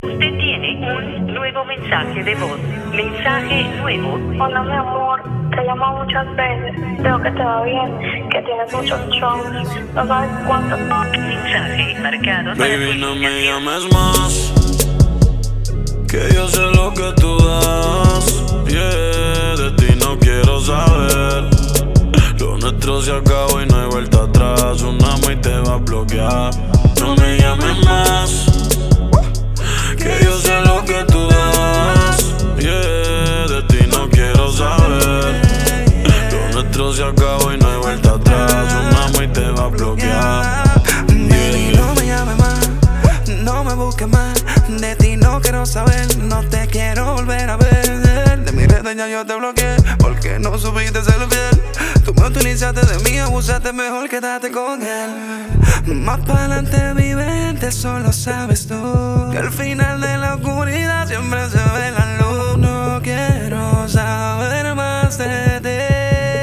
Usted tiene un nuevo mensaje de voz. Mensaje nuevo. Hola, mi amor. Te llamo muchas veces. Veo que te va bien, que tienes muchos shows. No sabes cuánto. Mensaje marcado. Baby, no me llames más, que yo sé lo que tú das. Yeah, de ti no quiero saber. Lo nuestro se acabó y no hay vuelta atrás. Una y te va a bloquear. No me llames más, que yo sé lo que tú das. Yeah, de ti no quiero saber. Lo nuestro se acabó y no hay vuelta atrás. Una y te va a bloquear. Baby, no me llames más, no me busques más. De ti no quiero saber, no te quiero volver a ver. De mi red ya yo te bloqueé, porque no supiste ser fiel. Tú me utilizaste de mí, abusaste, mejor quédate con él. Más para adelante mi mente, solo sabes tú, que al final de la oscuridad siempre se ve la luz. No quiero saber más de ti.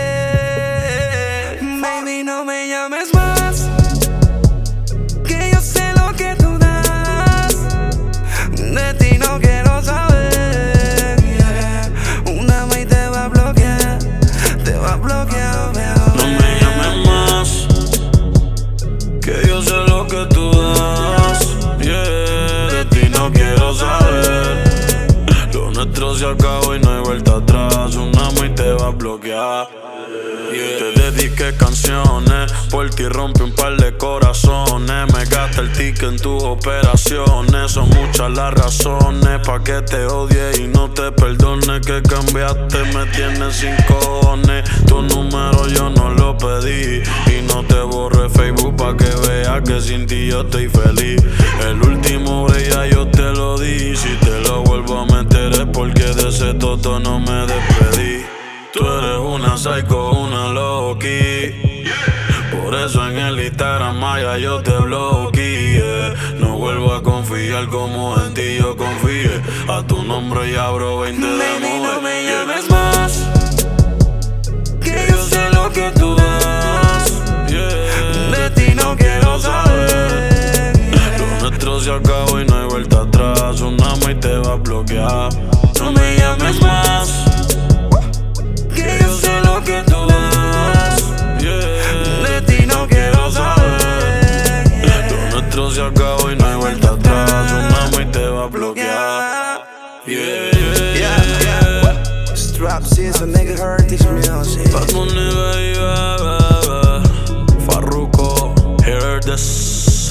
Baby, no me llames más, que yo sé lo que tú das. De ti no quiero saber, yeah. Una vez te va a bloquear, te va a bloquear, veo. No me llames más, que yo sé lo que tú das. Yeah, de ti no quiero saber. Lo nuestro se acabó y no hay vuelta atrás. Una y te va a bloquear. Yeah. Te dediqué canciones, por ti rompí un par de corazones. Me gasté el ticket en tus operaciones. Son muchas las razones pa' que te odie y no te perdone. Que cambiaste, me tienes sin cojones. Tu número yo no lo pedí y no te borré Facebook pa' que veas que sin ti yo estoy feliz. El último break ya yo te lo di. Si te lo vuelvo a meter es porque de ese toto no me despedí. Tú eres una psycho, una loqui. Por eso en el Instagram Maya yo te bloqueé. No vuelvo a confiar como en ti yo confié. A tu nombre ya abro 20 de Baby, no mujer. me llames más, que yo sé lo que tú das. Yeah, De ti no quiero saber. lo nuestro se acabó y no hay vuelta atrás. Una y te va a bloquear. No me llames más, que yo sé lo que tú das. Yeah, De ti no quiero saber. lo nuestro se acabó y no hay vuelta atrás. Una y te va a bloquear. Yeah, yeah, yeah. Strap season, nigga, heard this music. Bad Bunny, baby. Farruko, hear this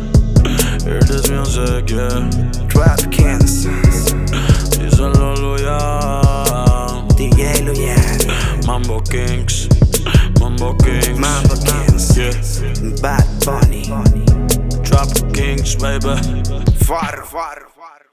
music, yeah. Trap Kings, Díselo, Luyan. DJ Luyan, Mambo Kings, Mambo Kings, Mambo Kings, yeah. Bad Bunny, Trap Kings, baby. Far.